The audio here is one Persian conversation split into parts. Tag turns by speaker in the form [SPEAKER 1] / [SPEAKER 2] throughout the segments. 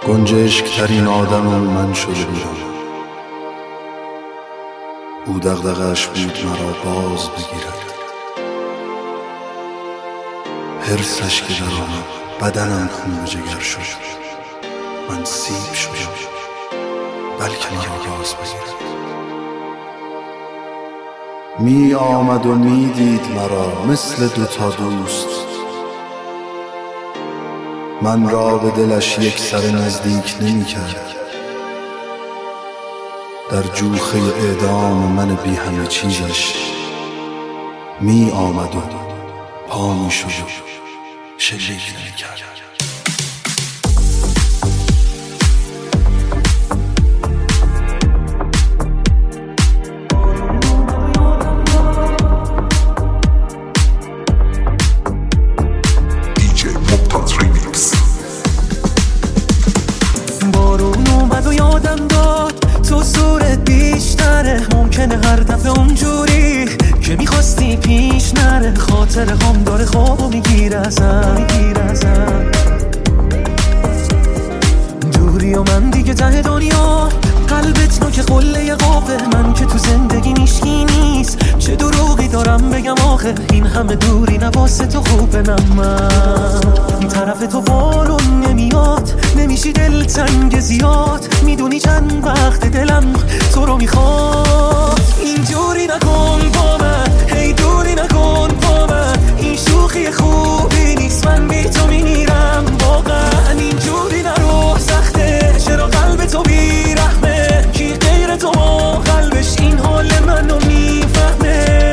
[SPEAKER 1] گنجشک‌ترین آدم من شده بودم. او دغدغه‌اش بود مرا باز بگیرد. حرصش که در آمد بدنم خون به جگر شد. من سیب شدم بلکه مرا باز بگیرد. می آمد و می دید مرا مثل دوتا دوست. من را به دلش یک سر نزدیک نمی کرد. در جوخه اعدام من بی همه چیزش می آمد و پا می شد و شلیک نمی کرد.
[SPEAKER 2] تو صورت بیشتره، ممکنه هر دفعه اونجوری که میخواستی پیش نره. خاطر هم داره خوابو میگیره ازم. دوری و من دیگه ته دنیا، قلبت نوک قله قافه. من که تو زندگی میشکی نیست، چه دروغی دارم بگم آخه. این همه دوری نواسه تو خوبه من طرف تو بالون نمیاد، نمیشی دلتنگ زیاد. میدونی چند وقت دلم تو رو میخواد. اینجوری نکن با من، هی دوری نکن با من. این شوخی خوبی نیست، من بی تو میمیرم واقعا. اینجوری نرو سخته، چرا قلب تو بیرحمه. کی غیر تو ما قلبش این حال منو میفهمه.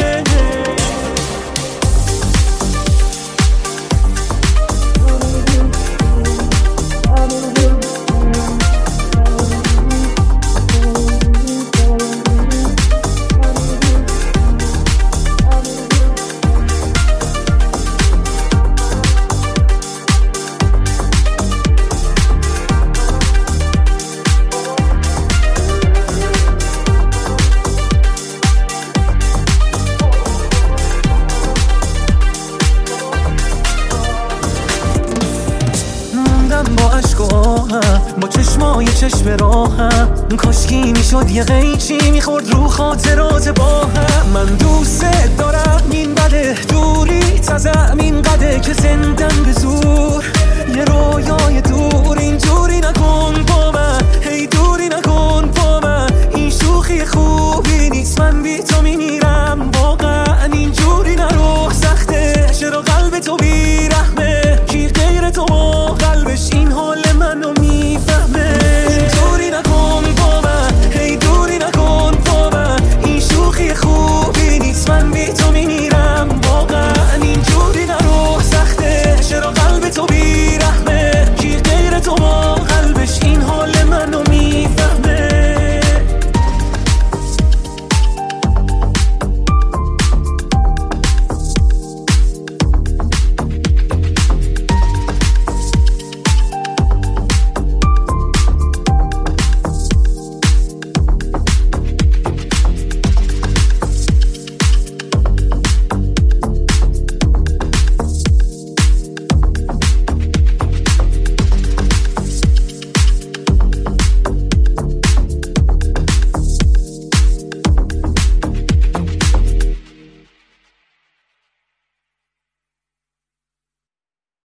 [SPEAKER 2] با عشق و آهم، با چشمای چشم راهم. کاشکی میشد یه قیچی میخورد رو خاطرات با هم. من دوست دارم این بده، دوری تزم این قده که زندم به زور.